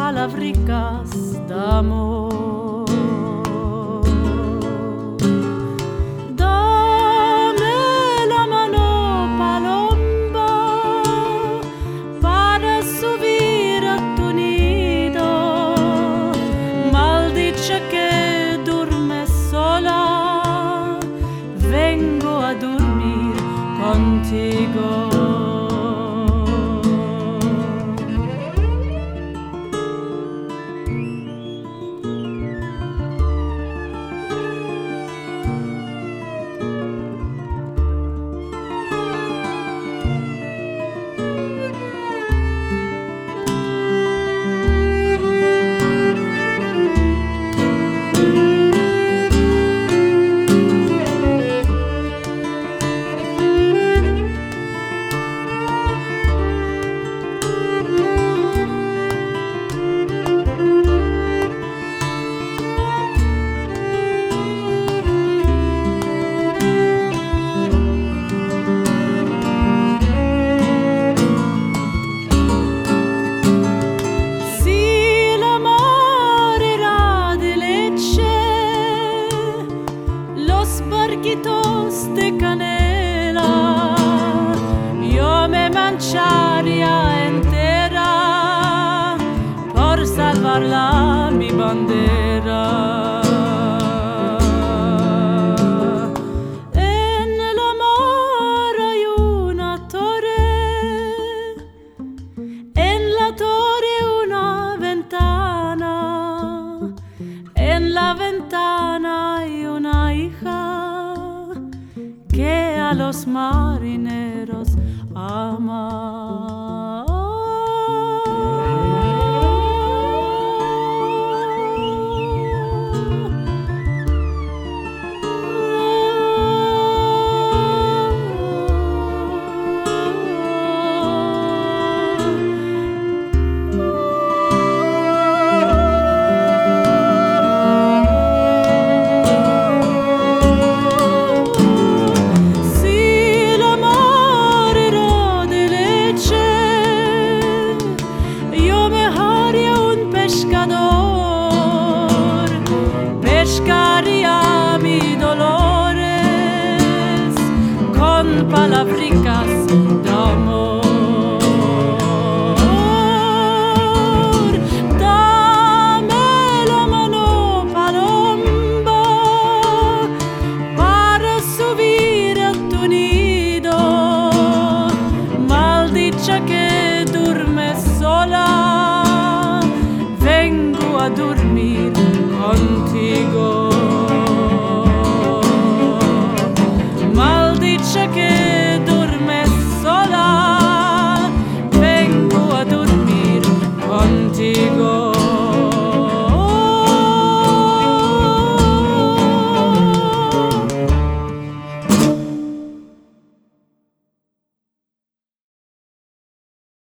palabricas d'amor. Dame la mano, palomba, para subir a tu nido. Maldice que duermes sola, vengo a dormir contigo. Barquitos de canela, yo me mancharía entera por salvarla mi bandera. En el amor hay una torre, en la torre una ventana, en la ventana hay una hija que a los marineros ama. Pescaría mi dolores con palabricas de amor.